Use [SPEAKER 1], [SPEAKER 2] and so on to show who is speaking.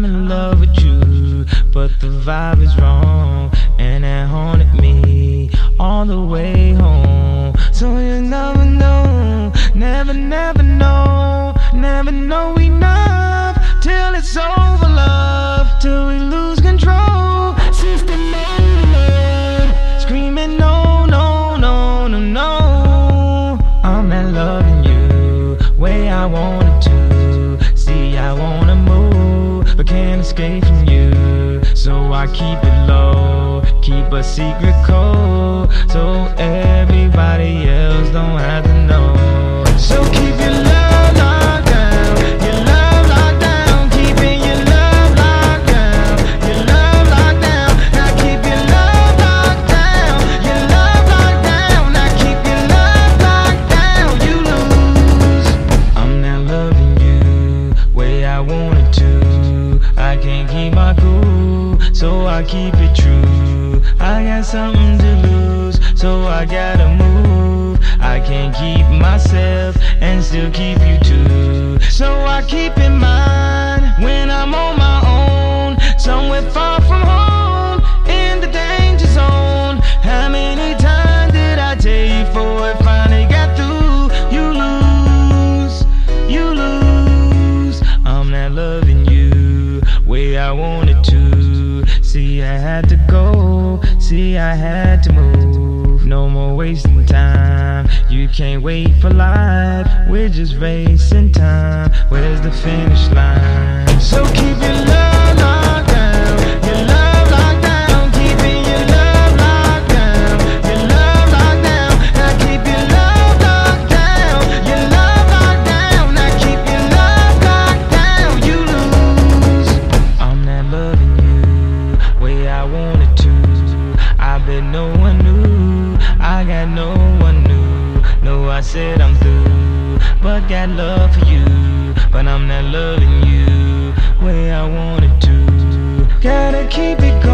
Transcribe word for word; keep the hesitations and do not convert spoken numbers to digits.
[SPEAKER 1] I'm in love with you, but the vibe is wrong, and it haunted me all the way home. So you never know, never, never know, never know enough till it's over, love, till we lose control. Sister Lord, screaming no, no, no, no, no. I'm not loving you way I wanted to. See, I wanna move, but can't escape from you. So I keep it low, keep a secret code, so everybody else don't have to know. So keep your love locked down, your love locked down, keeping your love locked down, your love locked down. Now keep your love locked down, your love locked down. Now keep your love locked down. You lose. I'm not loving you way I wanted to. I can't keep my cool, so I keep it true. I got something to lose, so I gotta move. I can't keep myself and still keep you too. So I keep in mind when I'm on my own, somewhere far from home, in the danger zone. How many times did I tell you before it finally got through? You lose, you lose. I'm not loving you way I wanted to. See, I had to go, see, I had to move. No more wasting time, you can't wait for life. We're just racing time, where's the finish line? So keep your love locked down, your love locked down, keeping your love locked down, your love locked down. Now keep your love locked down, your love locked down. Now keep your love locked down. You lose. I'm not loving you way I wanted to. I bet no one knew, I got no one new. No, I said I'm through, but got love for you, but I'm not loving you way I wanted to. Gotta keep it going.